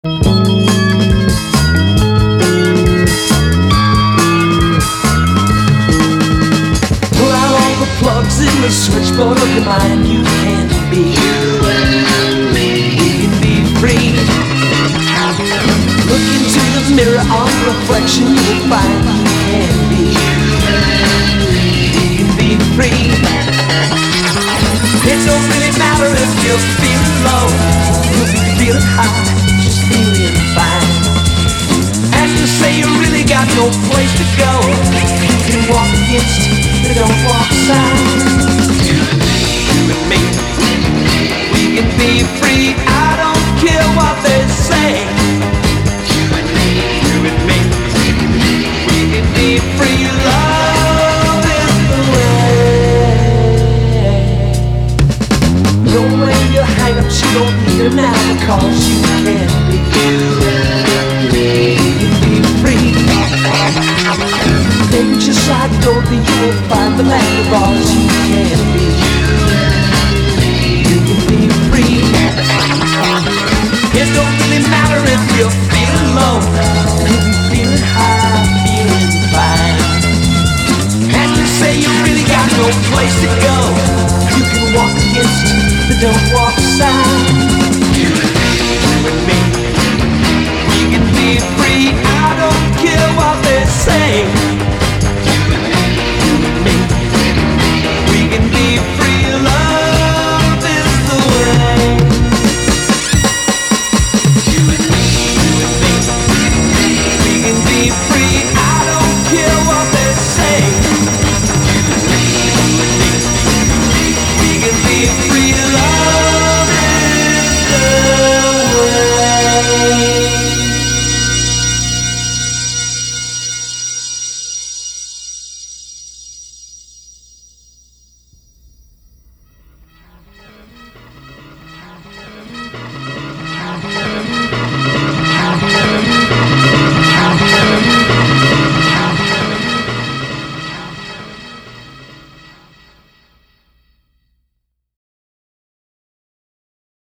Pull out all the plugs in the switchboard of your mind. You can be you and me. We can be free. Look into the mirror on reflection. You will find you can be you and me. We can be free. It don't really matter if you're feeling low, you'll be feeling high, just feeling fine. And to say you really got no place to go, you can walk against the don't walk sign. You and me, we can be free. I don't care what they say. You and me, we can be free. Love is the way. Don't wear your hang-ups, you don't need them now, because you can be you and me. You can be free. Take your side door, then you will find the land of ours. You can be you and me. You can be free. It don't really matter if you're feeling low, you'll be feeling high, feeling fine. And to say you really got no place to go, you can walk against the don't walk sign.